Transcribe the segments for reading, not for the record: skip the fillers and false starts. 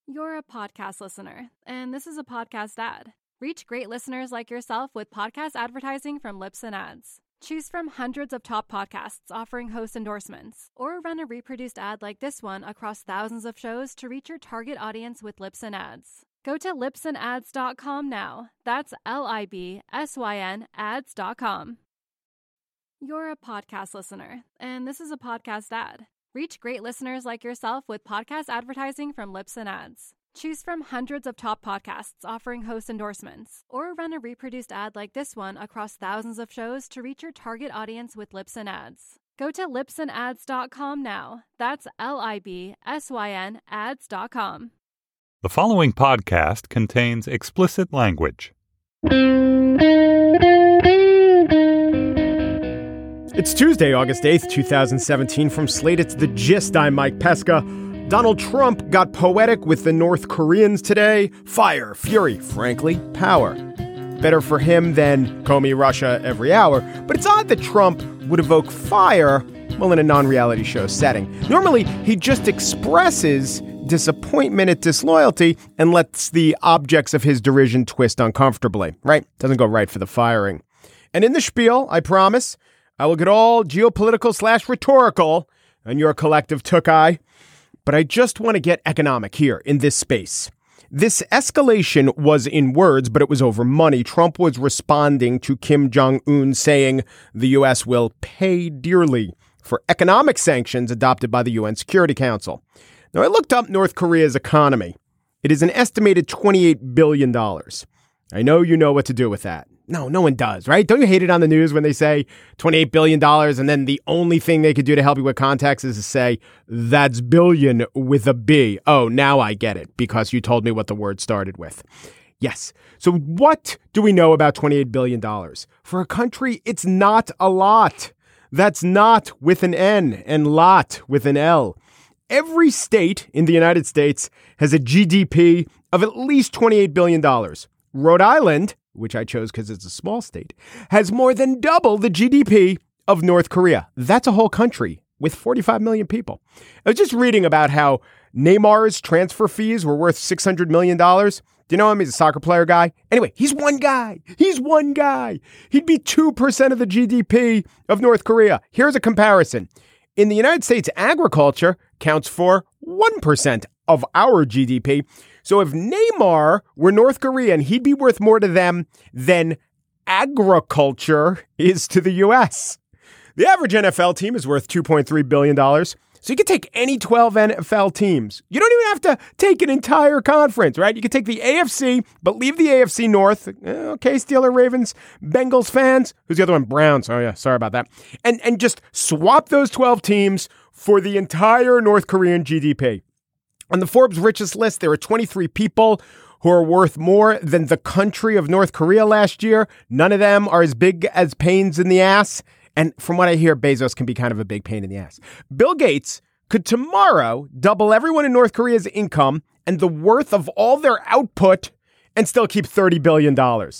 You're a podcast listener, and this is a podcast ad. Reach great listeners like yourself with podcast advertising from Libsyn Ads. Choose from hundreds of top podcasts offering host endorsements, or run a reproduced ad like this one across thousands of shows to reach your target audience with Libsyn Ads. Go to libsynads.com now. That's LIBSYN ads.com. You're a podcast listener, and this is a podcast ad. Reach great listeners like yourself with podcast advertising from Libsyn Ads. Choose from hundreds of top podcasts offering host endorsements, or run a reproduced ad like this one across thousands of shows to reach your target audience with Libsyn Ads. Go to libsynads.com now. That's LIBSYN ads.com. The following podcast contains explicit language. It's Tuesday, August 8th, 2017. From Slate, it's The Gist. I'm Mike Pesca. Donald Trump got poetic with the North Koreans today. Fire, fury, frankly, power. Better for him than Comey Russia every hour. But it's odd that Trump would evoke fire, well, in a non-reality show setting. Normally, he just expresses disappointment at disloyalty and lets the objects of his derision twist uncomfortably, right? Doesn't go right for the firing. And in the spiel, I promise, I will get all geopolitical/rhetorical on your collective took-eye, but I just want to get economic here in this space. This escalation was in words, but it was over money. Trump was responding to Kim Jong-un saying the U.S. will pay dearly for economic sanctions adopted by the UN Security Council. Now, I looked up North Korea's economy. It is an estimated $28 billion. I know you know what to do with that. No one does, right? Don't you hate it on the news when they say $28 billion and then the only thing they could do to help you with context is to say, that's billion with a B. Oh, now I get it because you told me what the word started with. Yes. So what do we know about $28 billion? For a country, it's not a lot. That's not with an N and lot with an L. Every state in the United States has a GDP of at least $28 billion. Rhode Island, which I chose because it's a small state, has more than double the GDP of North Korea. That's a whole country with 45 million people. I was just reading about how Neymar's transfer fees were worth $600 million. Do you know him? He's a soccer player guy. Anyway, he's one guy. He'd be 2% of the GDP of North Korea. Here's a comparison. In the United States, agriculture counts for 1% of our GDP. So if Neymar were North Korean, he'd be worth more to them than agriculture is to the U.S. The average NFL team is worth $2.3 billion. So you could take any 12 NFL teams. You don't even have to take an entire conference, right? You could take the AFC, but leave the AFC North. Okay, Steelers, Ravens, Bengals fans. Who's the other one? Browns. Oh, yeah, sorry about that. And just swap those 12 teams for the entire North Korean GDP. On the Forbes richest list, there are 23 people who are worth more than the country of North Korea last year. None of them are as big as pains in the ass. And from what I hear, Bezos can be kind of a big pain in the ass. Bill Gates could tomorrow double everyone in North Korea's income and the worth of all their output and still keep $30 billion.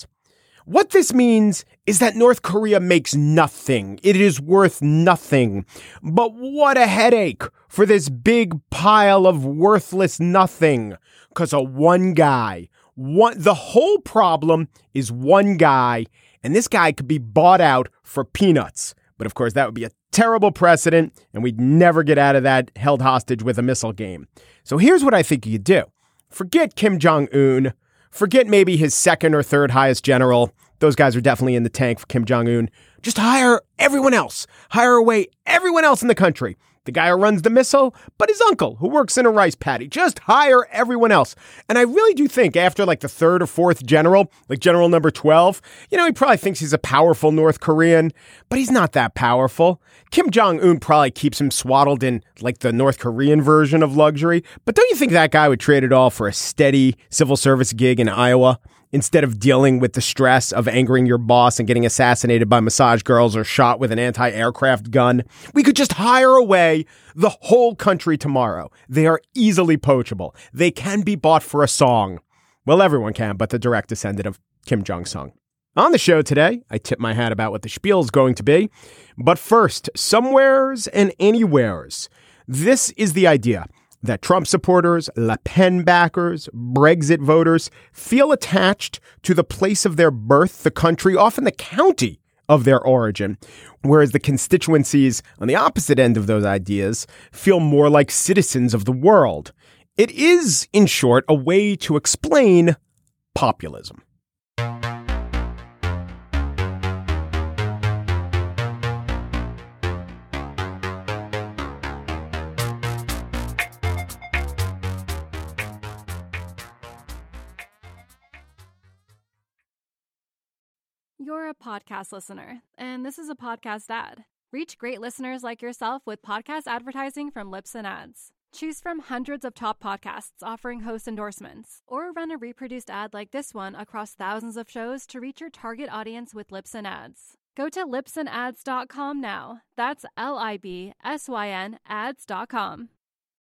What this means is that North Korea makes nothing. It is worth nothing. But what a headache for this big pile of worthless nothing. Because of one guy. The whole problem is one guy, and this guy could be bought out for peanuts. But of course, that would be a terrible precedent, and we'd never get out of that held hostage with a missile game. So here's what I think you could do. Forget Kim Jong-un. Forget maybe his second or third highest general. Those guys are definitely in the tank for Kim Jong-un. Just hire everyone else. Hire away everyone else in the country. The guy who runs the missile, but his uncle who works in a rice paddy. Just hire everyone else. And I really do think after like the third or fourth general, like general number 12, he probably thinks he's a powerful North Korean, but he's not that powerful. Kim Jong-un probably keeps him swaddled in like the North Korean version of luxury. But don't you think that guy would trade it all for a steady civil service gig in Iowa? Instead of dealing with the stress of angering your boss and getting assassinated by massage girls or shot with an anti-aircraft gun, we could just hire away the whole country tomorrow. They are easily poachable. They can be bought for a song. Well, everyone can, but the direct descendant of Kim Jong-sung. On the show today, I tip my hat about what the spiel is going to be. But first, somewheres and anywheres. This is the idea. that Trump supporters, Le Pen backers, Brexit voters feel attached to the place of their birth, the country, often the county of their origin, whereas the constituencies on the opposite end of those ideas feel more like citizens of the world. It is, in short, a way to explain populism. You're a podcast listener, and this is a podcast ad. Reach great listeners like yourself with podcast advertising from Libsyn Ads. Choose from hundreds of top podcasts offering host endorsements, or run a reproduced ad like this one across thousands of shows to reach your target audience with Libsyn Ads. Go to libsynads.com now. That's LIBSYN ads.com.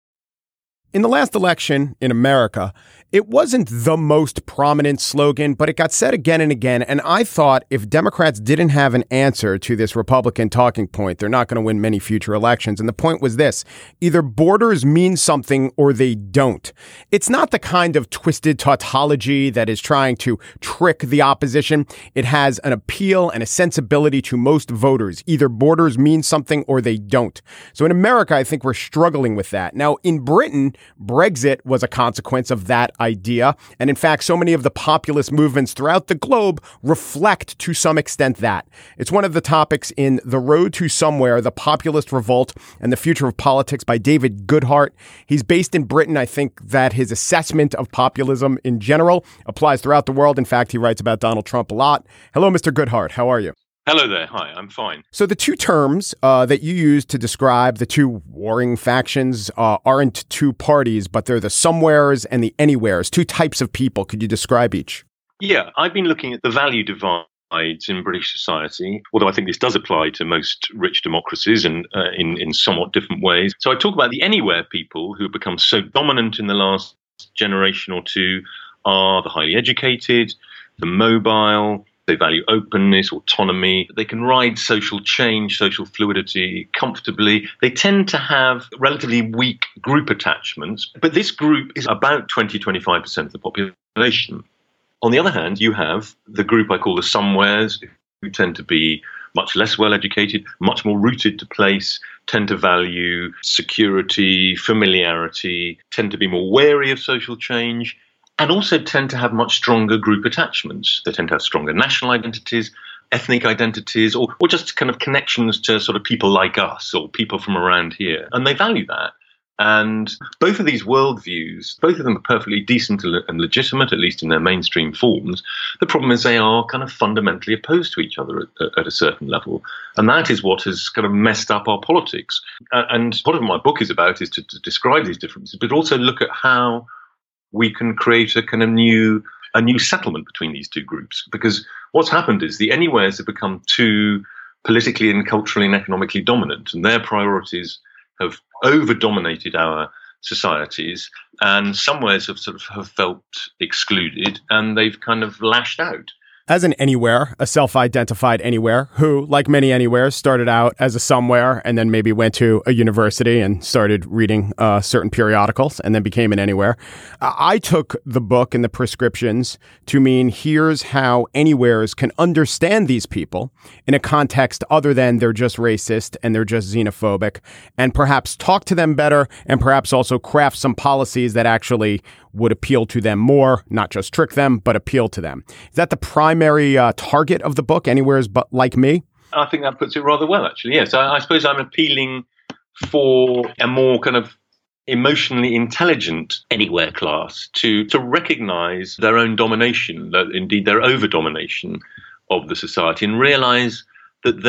In the last election in America, it wasn't the most prominent slogan, but it got said again and again. And I thought if Democrats didn't have an answer to this Republican talking point, they're not going to win many future elections. And the point was this: either borders mean something or they don't. It's not the kind of twisted tautology that is trying to trick the opposition. It has an appeal and a sensibility to most voters. Either borders mean something or they don't. So in America, I think we're struggling with that. Now, in Britain, Brexit was a consequence of that idea. And in fact, so many of the populist movements throughout the globe reflect to some extent that. It's one of the topics in The Road to Somewhere, The Populist Revolt and the Future of Politics by David Goodhart. He's based in Britain. I think that his assessment of populism in general applies throughout the world. In fact, he writes about Donald Trump a lot. Hello, Mr. Goodhart. How are you? Hello there. Hi, I'm fine. So the two terms that you use to describe the two warring factions aren't two parties, but they're the somewheres and the anywheres, two types of people. Could you describe each? Yeah, I've been looking at the value divides in British society, although I think this does apply to most rich democracies and in somewhat different ways. So I talk about the anywhere people who have become so dominant in the last generation or two are the highly educated, the mobile. They value openness, autonomy. They can ride social change, social fluidity comfortably. They tend to have relatively weak group attachments, but this group is about 20-25% of the population. On the other hand, you have the group I call the somewheres, who tend to be much less well educated, much more rooted to place, tend to value security, familiarity, tend to be more wary of social change, and also tend to have much stronger group attachments. They tend to have stronger national identities, ethnic identities, or just kind of connections to sort of people like us or people from around here. And they value that. And both of these worldviews, both of them are perfectly decent and legitimate, at least in their mainstream forms. The problem is they are kind of fundamentally opposed to each other at a certain level. And that is what has kind of messed up our politics. And what my book is about is to describe these differences, but also look at how we can create a kind of new settlement between these two groups. Because what's happened is the anywheres have become too politically and culturally and economically dominant, and their priorities have over-dominated our societies, and somewheres have felt excluded, and they've kind of lashed out. As an anywhere, a self-identified anywhere, who, like many anywheres, started out as a somewhere and then maybe went to a university and started reading certain periodicals and then became an anywhere. I took the book and the prescriptions to mean here's how anywheres can understand these people in a context other than they're just racist and they're just xenophobic, and perhaps talk to them better and perhaps also craft some policies that actually would appeal to them more, not just trick them, but appeal to them. Is that the primary target of the book, Anywheres But Like Me? I think that puts it rather well, actually. Yes, I suppose I'm appealing for a more kind of emotionally intelligent anywhere class to recognize their own domination, indeed their over-domination of the society, and realize that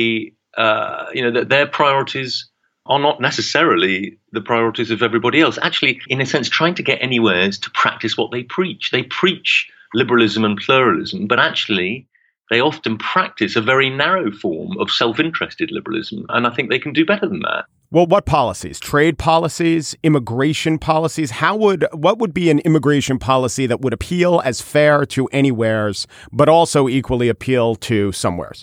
that their priorities are not necessarily the priorities of everybody else. Actually, in a sense, trying to get anywheres to practice what they preach. They preach liberalism and pluralism, but actually they often practice a very narrow form of self-interested liberalism. And I think they can do better than that. Well, what policies? Trade policies, immigration policies? What would be an immigration policy that would appeal as fair to anywheres, but also equally appeal to somewheres?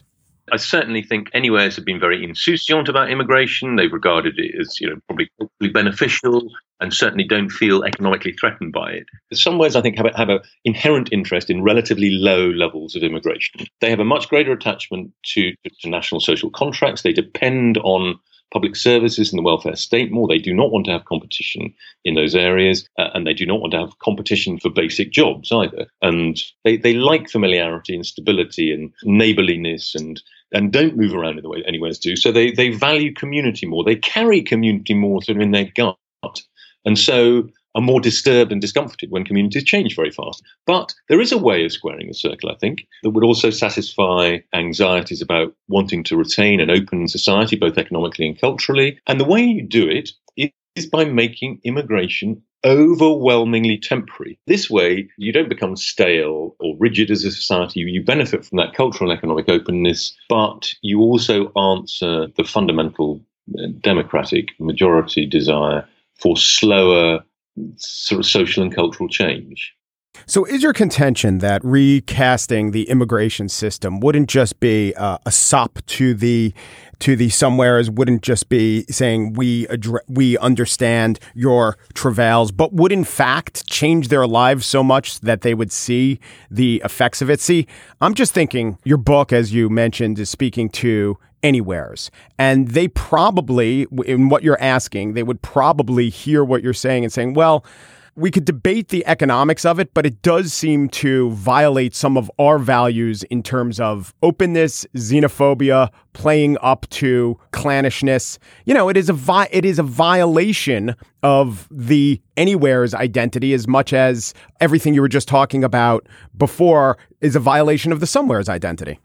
I certainly think Anywheres have been very insouciant about immigration. They've regarded it as, probably culturally beneficial and certainly don't feel economically threatened by it. Somewheres, I think, have an inherent interest in relatively low levels of immigration. They have a much greater attachment to national social contracts. They depend on public services and the welfare state more. They do not want to have competition in those areas, and they do not want to have competition for basic jobs either. And they like familiarity and stability and neighborliness and don't move around in the way Anywheres do. So they value community more. They carry community more sort of in their gut. And so are more disturbed and discomforted when communities change very fast. But there is a way of squaring the circle, I think, that would also satisfy anxieties about wanting to retain an open society, both economically and culturally. And the way you do it is by making immigration overwhelmingly temporary. This way, you don't become stale or rigid as a society. You benefit from that cultural and economic openness, but you also answer the fundamental democratic majority desire for slower sort of social and cultural change. So is your contention that recasting the immigration system wouldn't just be a sop to the somewheres, wouldn't just be saying we understand your travails, but would in fact change their lives so much that they would see the effects of it? See, I'm just thinking your book, as you mentioned, is speaking to Anywheres, and they probably, in what you're asking, they would probably hear what you're saying and saying, well, we could debate the economics of it, but it does seem to violate some of our values in terms of openness, xenophobia, playing up to clannishness. It is a violation of the Anywheres identity as much as everything you were just talking about before is a violation of the Somewheres identity.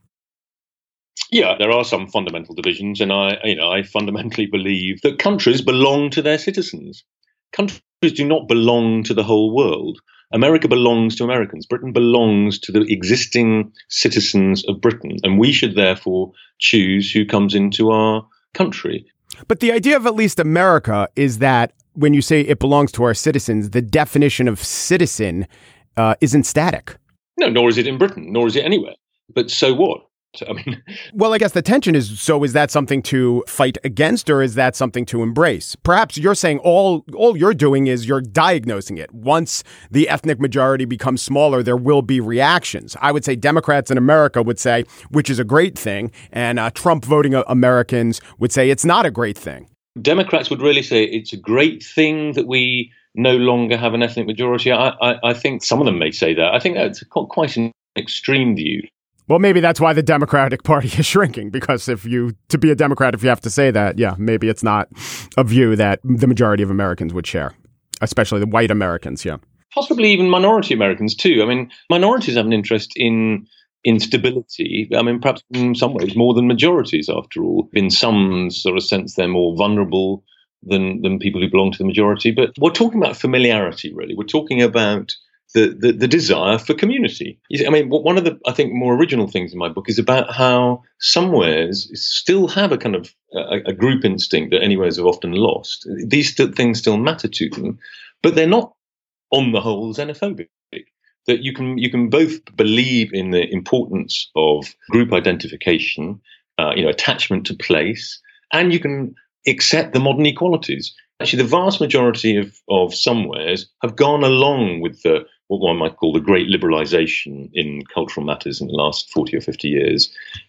Yeah, there are some fundamental divisions, and I fundamentally believe that countries belong to their citizens. Countries do not belong to the whole world. America belongs to Americans. Britain belongs to the existing citizens of Britain, and we should therefore choose who comes into our country. But the idea of at least America is that when you say it belongs to our citizens, the definition of citizen isn't static. No, nor is it in Britain, nor is it anywhere. But so what? Well, I guess the tension is, so is that something to fight against, or is that something to embrace? Perhaps you're saying all you're doing is you're diagnosing it. Once the ethnic majority becomes smaller, there will be reactions. I would say Democrats in America would say, which is a great thing, and Trump voting Americans would say it's not a great thing. Democrats would really say it's a great thing that we no longer have an ethnic majority. I think some of them may say that. I think that's quite an extreme view. Well, maybe that's why the Democratic Party is shrinking, because to be a Democrat, if you have to say that, yeah, maybe it's not a view that the majority of Americans would share, especially the white Americans, yeah. Possibly even minority Americans too. Minorities have an interest in stability. Perhaps in some ways more than majorities, after all. In some sort of sense, they're more vulnerable than people who belong to the majority. But we're talking about familiarity, really. We're talking about the desire for community. One of the, I think, more original things in my book is about how Somewheres still have a kind of a group instinct that Anywheres have often lost. These things still matter to them, but they're not, on the whole, xenophobic. That you can both believe in the importance of group identification, attachment to place, and you can accept the modern equalities. Actually, the vast majority of Somewheres have gone along with what one might call the great liberalization in cultural matters in the last 40 or 50 years.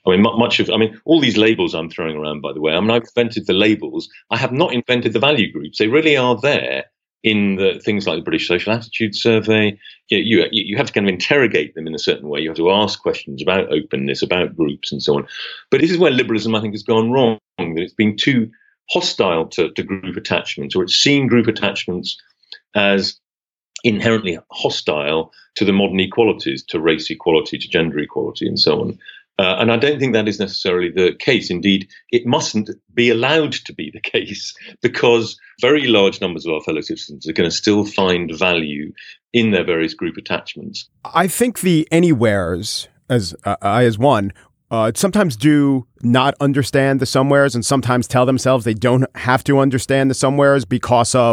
All these labels I'm throwing around, by the way, I've invented the labels. I have not invented the value groups. They really are there in the things like the British Social Attitude Survey. You have to kind of interrogate them in a certain way. You have to ask questions about openness, about groups, and so on. But this is where liberalism, I think, has gone wrong. That it's been too hostile to group attachments, or it's seen group attachments as inherently hostile to the modern equalities, to race equality, to gender equality, and so on. And I don't think that is necessarily the case. Indeed, it mustn't be allowed to be the case, because very large numbers of our fellow citizens are going to still find value in their various group attachments. I think the Anywheres, as one, sometimes do not understand the Somewheres, and sometimes tell themselves they don't have to understand the Somewheres because of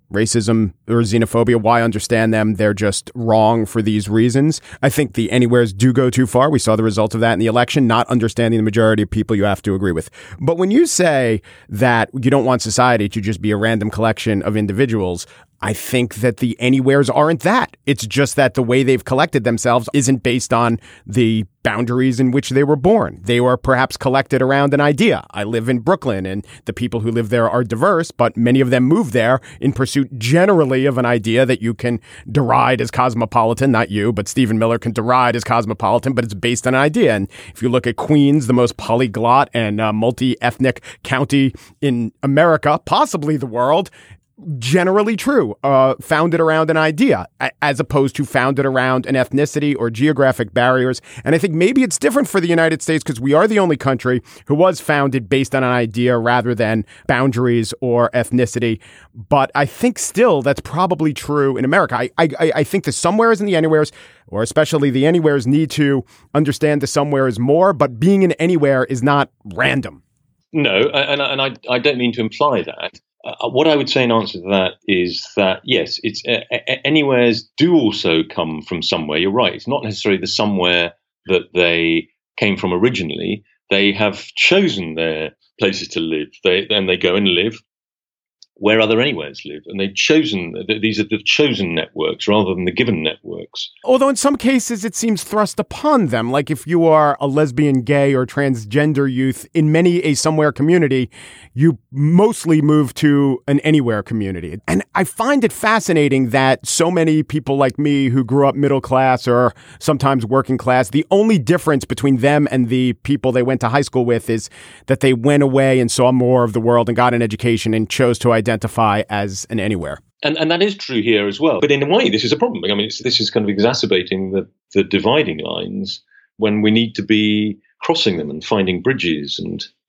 racism or xenophobia, why understand them? They're just wrong for these reasons. I think the anywheres do go too far. We saw the result of that in the election, not understanding the majority of people you have to agree with. But when you say that you don't want society to just be a random collection of individuals, I think that the anywheres aren't that. It's just that the way they've collected themselves isn't based on the boundaries in which they were born. They were perhaps collected around an idea. I live in Brooklyn, and the people who live there are diverse, but many of them moved there in pursuit generally of an idea that you can deride as cosmopolitan. Not you, but Stephen Miller can deride as cosmopolitan, but it's based on an idea. And if you look at Queens, the most polyglot and multi-ethnic county in America, possibly the world, generally true, founded around an idea as opposed to founded around an ethnicity or geographic barriers. And I think maybe it's different for the United States because we are the only country who was founded based on an idea rather than boundaries or ethnicity. But I think still that's probably true in America. I think the somewheres and the anywheres, or especially the anywheres, need to understand the somewheres more, but being an anywhere is not random. No, and I don't mean to imply that. What I would say in answer to that is that, yes, it's anywheres do also come from somewhere. You're right. It's not necessarily the somewhere that they came from originally. They have chosen their places to live. They go and live where other anywheres live. And they've chosen, these are the chosen networks rather than the given networks. Although in some cases it seems thrust upon them. Like if you are a lesbian, gay, or transgender youth in many a somewhere community, you mostly move to an anywhere community. And I find it fascinating that so many people like me who grew up middle class or sometimes working class, the only difference between them and the people they went to high school with is that they went away and saw more of the world and got an education and chose to identify as an anywhere. And that is true here as well. But in a way, this is a problem. I mean, this is kind of exacerbating the dividing lines when we need to be crossing them and finding bridges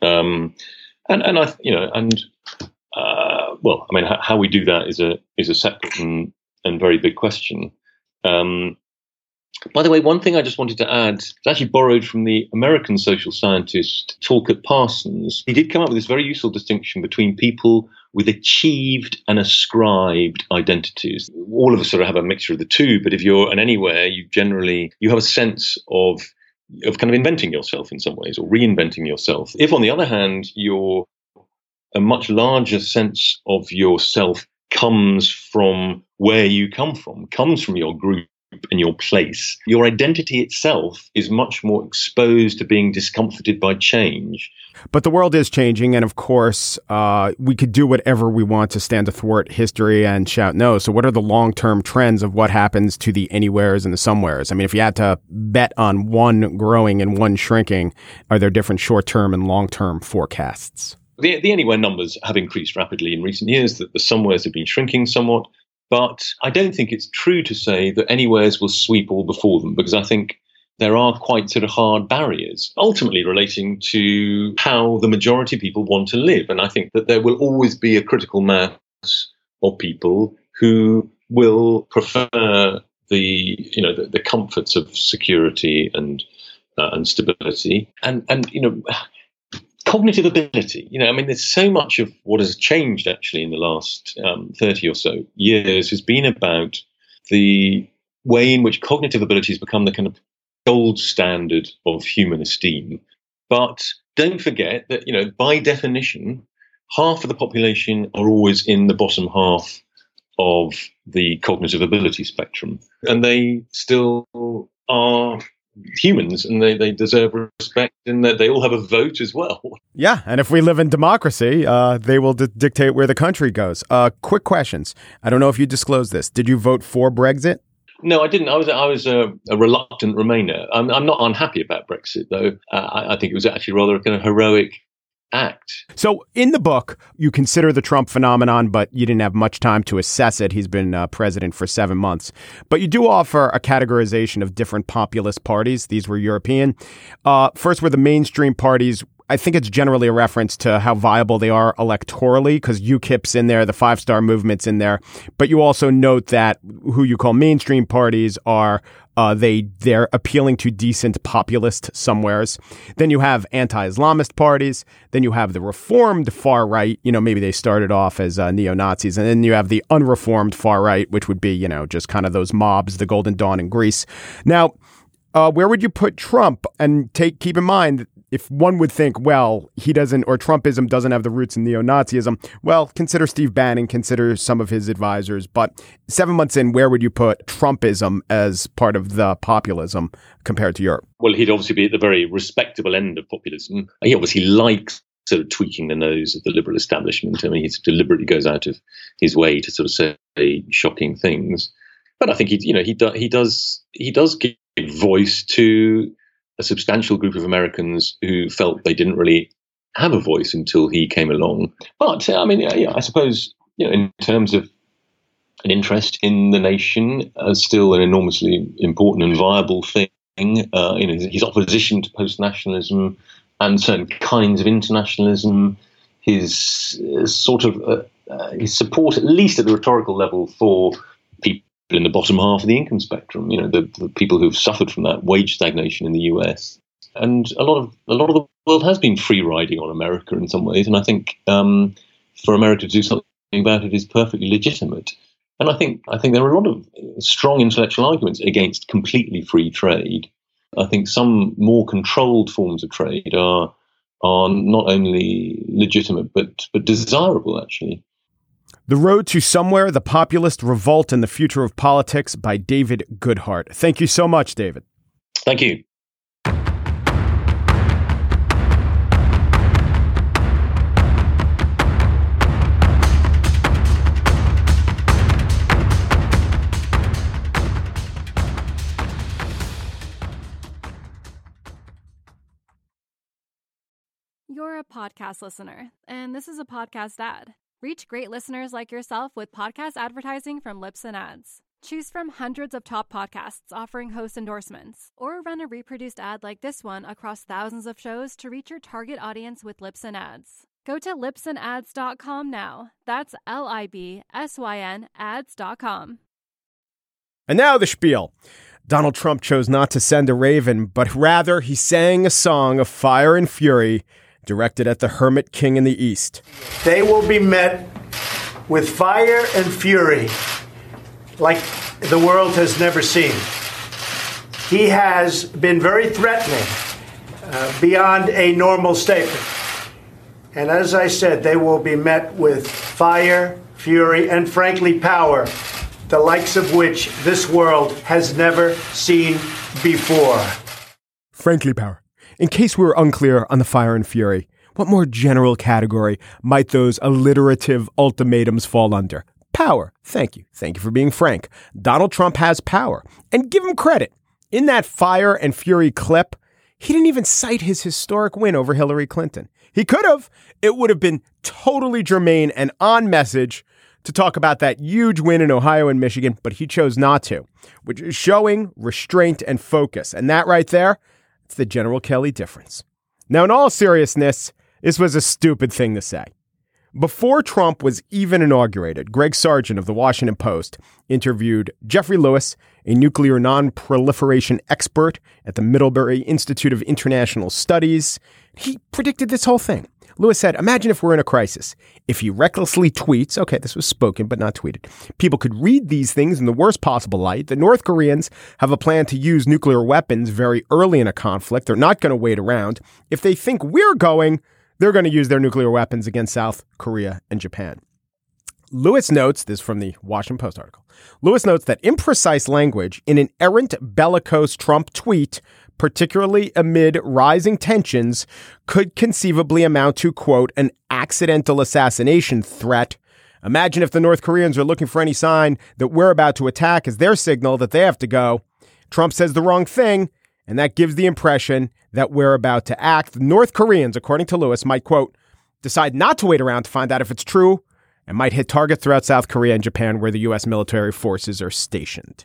well, I mean, how we do that is a separate and very big question. By the way, one thing I just wanted to add, it's actually borrowed from the American social scientist Talcott Parsons. He did come up with this very useful distinction between people with achieved and ascribed identities. All of us sort of have a mixture of the two, but if you're an anywhere, you have a sense of kind of inventing yourself in some ways or reinventing yourself. If, on the other hand, a much larger sense of yourself comes from where you come from, comes from your group and your place, your identity itself is much more exposed to being discomforted by change. But the world is changing, and of course, we could do whatever we want to stand athwart history and shout no. So what are the long-term trends of what happens to the anywheres and the somewheres? I mean, if you had to bet on one growing and one shrinking, are there different short-term and long-term forecasts? The anywhere numbers have increased rapidly in recent years, that the somewheres have been shrinking somewhat. But I don't think it's true to say that anywheres will sweep all before them, because I think there are quite sort of hard barriers, ultimately relating to how the majority of people want to live. And I think that there will always be a critical mass of people who will prefer the comforts of security and stability and cognitive ability. I mean, there's so much of what has changed actually in the last 30 or so years has been about the way in which cognitive ability has become the kind of gold standard of human esteem. But don't forget that, by definition, half of the population are always in the bottom half of the cognitive ability spectrum. And they still are humans, and they deserve respect, and that they all have a vote as well. Yeah, and if we live in democracy, they will dictate where the country goes. Quick questions. I don't know if you disclosed this. Did you vote for Brexit? No, I didn't. I was a reluctant Remainer. I'm not unhappy about Brexit, though. I think it was actually rather a kind of heroic act. So in the book, you consider the Trump phenomenon, but you didn't have much time to assess it. He's been president for 7 months. But you do offer a categorization of different populist parties. These were European. First were the mainstream parties. I think it's generally a reference to how viable they are electorally, because UKIP's in there, the five-star movement's in there. But you also note that who you call mainstream parties are They're appealing to decent populist somewheres. Then you have anti-Islamist parties. Then you have the reformed far right. Maybe they started off as neo-Nazis. And then you have the unreformed far right, which would be, just kind of those mobs, the Golden Dawn in Greece. Now, where would you put Trump? And keep in mind, if one would think, well, he doesn't, or Trumpism doesn't have the roots in neo-Nazism, well, consider Steve Bannon, consider some of his advisors. But 7 months in, where would you put Trumpism as part of the populism compared to Europe? Well, he'd obviously be at the very respectable end of populism. He obviously likes sort of tweaking the nose of the liberal establishment. I mean, he deliberately goes out of his way to sort of say shocking things. But I think he does give voice to a substantial group of Americans who felt they didn't really have a voice until he came along. But I suppose, in terms of an interest in the nation, still an enormously important and viable thing. His opposition to post-nationalism and certain kinds of internationalism, his his support, at least at the rhetorical level, for people in the bottom half of the income spectrum, the people who've suffered from that wage stagnation in the US. And a lot of the world has been free riding on America in some ways. And I think for America to do something about it is perfectly legitimate. And I think there are a lot of strong intellectual arguments against completely free trade. I think some more controlled forms of trade are not only legitimate, but desirable, actually. The Road to Somewhere, The Populist Revolt and the Future of Politics by David Goodhart. Thank you so much, David. Thank you. You're a podcast listener, and this is a podcast ad. Reach great listeners like yourself with podcast advertising from Libsyn Ads. Choose from hundreds of top podcasts offering host endorsements, or run a reproduced ad like this one across thousands of shows to reach your target audience with Libsyn Ads. Go to libsynads.com now. That's LIBSYN ads.com. And now the spiel. Donald Trump chose not to send a raven, but rather he sang a song of fire and fury directed at the Hermit King in the East. They will be met with fire and fury like the world has never seen. He has been very threatening beyond a normal statement. And as I said, they will be met with fire, fury, and frankly, power, the likes of which this world has never seen before. Frankly, power. In case we were unclear on the fire and fury, what more general category might those alliterative ultimatums fall under? Power. Thank you. Thank you for being frank. Donald Trump has power. And give him credit. In that fire and fury clip, he didn't even cite his historic win over Hillary Clinton. He could have. It would have been totally germane and on message to talk about that huge win in Ohio and Michigan, but he chose not to, which is showing restraint and focus. And that right there, it's the General Kelly difference. Now, in all seriousness, this was a stupid thing to say. Before Trump was even inaugurated, Greg Sargent of the Washington Post interviewed Jeffrey Lewis, a nuclear non-proliferation expert at the Middlebury Institute of International Studies. He predicted this whole thing. Lewis said, imagine if we're in a crisis. If he recklessly tweets, okay, this was spoken but not tweeted, people could read these things in the worst possible light. The North Koreans have a plan to use nuclear weapons very early in a conflict. They're not going to wait around. If they think we're going, they're going to use their nuclear weapons against South Korea and Japan. Lewis notes, this from the Washington Post article, Lewis notes that imprecise language in an errant bellicose Trump tweet, particularly amid rising tensions, could conceivably amount to, quote, an accidental assassination threat. Imagine if the North Koreans are looking for any sign that we're about to attack as their signal that they have to go. Trump says the wrong thing, and that gives the impression that we're about to act. The North Koreans, according to Lewis, might, quote, decide not to wait around to find out if it's true and might hit targets throughout South Korea and Japan where the U.S. military forces are stationed.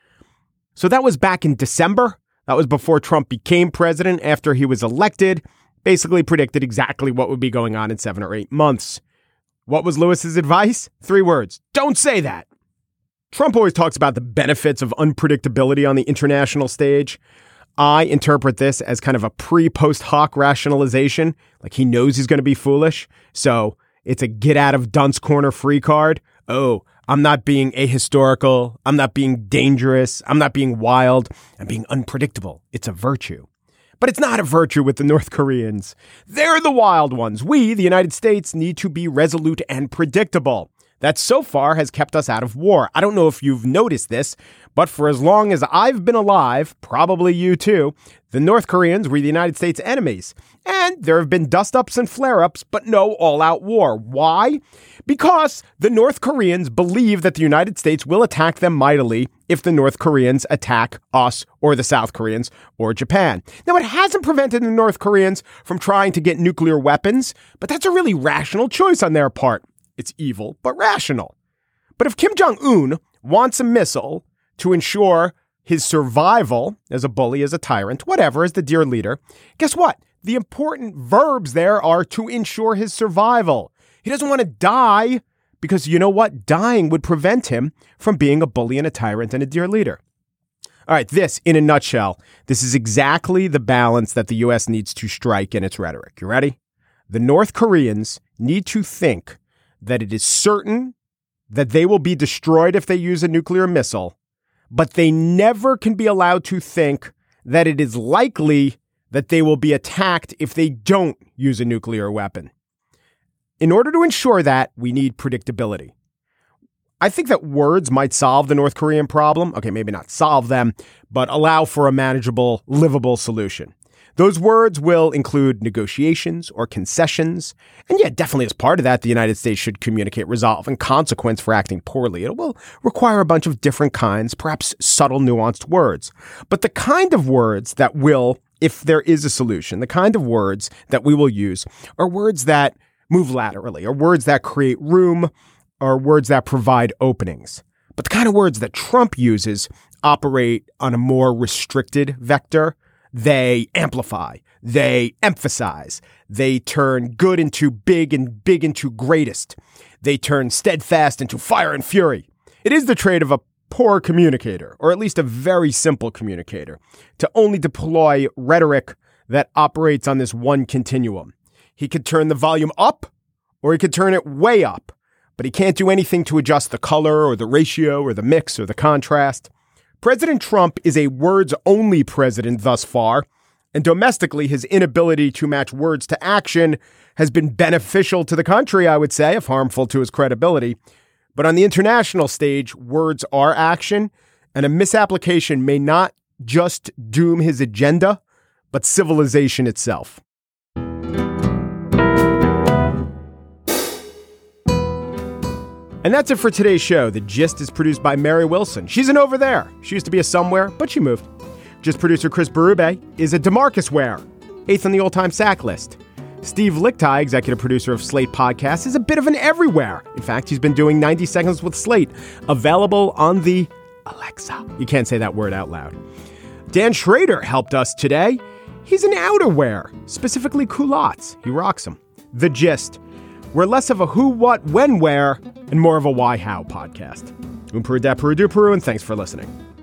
So that was back in December. That was before Trump became president. After he was elected, basically predicted exactly what would be going on in 7 or 8 months. What was Lewis's advice? 3 words. Don't say that. Trump always talks about the benefits of unpredictability on the international stage. I interpret this as kind of a pre-post hoc rationalization, like he knows he's going to be foolish. So it's a get out of dunce corner free card. Oh, I'm not being ahistorical. I'm not being dangerous. I'm not being wild. I'm being unpredictable. It's a virtue. But it's not a virtue with the North Koreans. They're the wild ones. We, the United States, need to be resolute and predictable. That so far has kept us out of war. I don't know if you've noticed this, but for as long as I've been alive, probably you too, the North Koreans were the United States' enemies. And there have been dust-ups and flare-ups, but no all-out war. Why? Because the North Koreans believe that the United States will attack them mightily if the North Koreans attack us or the South Koreans or Japan. Now, it hasn't prevented the North Koreans from trying to get nuclear weapons, but that's a really rational choice on their part. It's evil, but rational. But if Kim Jong-un wants a missile to ensure his survival as a bully, as a tyrant, whatever, as the dear leader, guess what? The important verbs there are to ensure his survival. He doesn't want to die because you know what? Dying would prevent him from being a bully and a tyrant and a dear leader. All right, this, in a nutshell, this is exactly the balance that the U.S. needs to strike in its rhetoric. You ready? The North Koreans need to think that it is certain that they will be destroyed if they use a nuclear missile, but they never can be allowed to think that it is likely that they will be attacked if they don't use a nuclear weapon. In order to ensure that, we need predictability. I think that words might solve the North Korean problem. Okay, maybe not solve them, but allow for a manageable, livable solution. Those words will include negotiations or concessions. And yeah, definitely as part of that, the United States should communicate resolve and consequence for acting poorly. It will require a bunch of different kinds, perhaps subtle, nuanced words. But the kind of words that will, if there is a solution, the kind of words that we will use are words that move laterally, or words that create room, or words that provide openings. But the kind of words that Trump uses operate on a more restricted vector. They amplify, they emphasize, they turn good into big and big into greatest. They turn steadfast into fire and fury. It is the trait of a poor communicator, or at least a very simple communicator, to only deploy rhetoric that operates on this one continuum. He could turn the volume up, or he could turn it way up, but he can't do anything to adjust the color or the ratio or the mix or the contrast. President Trump is a words-only president thus far, and domestically, his inability to match words to action has been beneficial to the country, I would say, if harmful to his credibility. But on the international stage, words are action, and a misapplication may not just doom his agenda, but civilization itself. And that's it for today's show. The Gist is produced by Mary Wilson. She's an over there. She used to be a somewhere, but she moved. Gist producer Chris Berube is a DeMarcus Ware, 8th on the all-time sack list. Steve Lickteig, executive producer of Slate Podcast, is a bit of an everywhere. In fact, he's been doing 90 Seconds with Slate, available on the Alexa. You can't say that word out loud. Dan Schrader helped us today. He's an outerwear, specifically culottes. He rocks them. The Gist. We're less of a who, what, when, where, and more of a why, how podcast. Peru, and thanks for listening.